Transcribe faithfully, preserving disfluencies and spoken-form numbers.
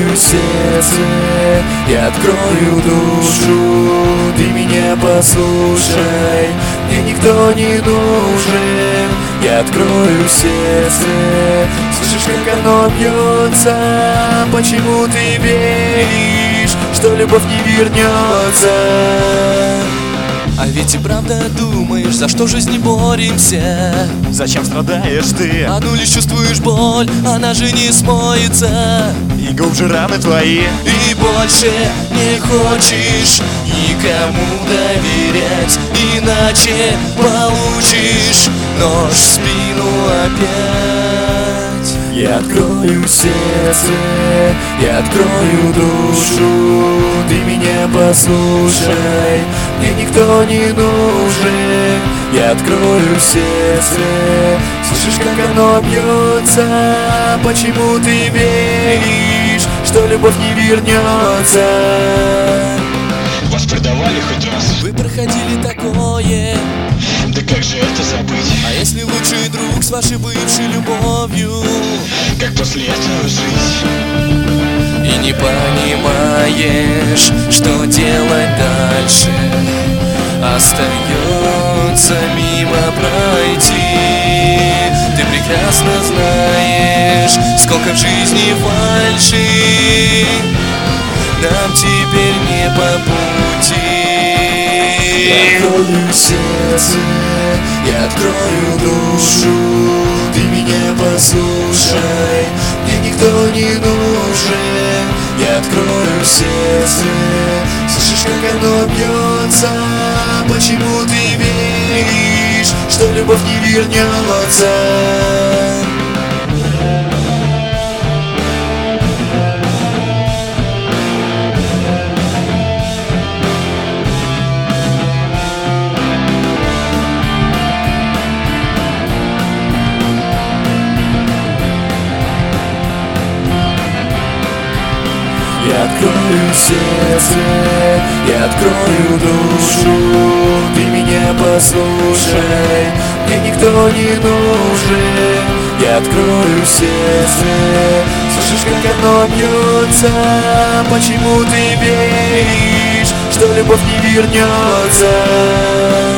открою сердце, я открою душу. Ты меня послушай, мне никто не нужен. Я открою сердце, слышишь, как оно бьется? Почему ты веришь, что любовь не вернется? А ведь и правда думаешь, за что в жизни боремся? Зачем страдаешь ты? Одну лишь чувствуешь боль, она же не смоется. И глубже раны твои. И больше не хочешь никому доверять, иначе получишь нож в спину опять. Я открою сердце, я открою душу. Ты меня послушай, мне никто не нужен. Я открою сердце, слышишь, как оно бьется? Почему ты веришь, что любовь не вернется? Вас предавали хоть раз? Вы проходили такое, да как же это забыть? а если лучший друг с вашей бывшей любовью? Как после этого жить? И не понимаешь, что делать дальше. Остается мимо пройти. Ты прекрасно знаешь, сколько в жизни фальши. Нам теперь не по пути. Я открою сердце, я открою душу. Ты меня послушай, мне никто не нужен. Я открою сердце, слышишь, как оно бьется? Почему ты веришь, что любовь не вернется? Я открою сердце, я открою душу. Ты меня послушай, мне никто не нужен. Я открою сердце, слышишь, как оно бьется? Почему ты веришь, что любовь не вернется?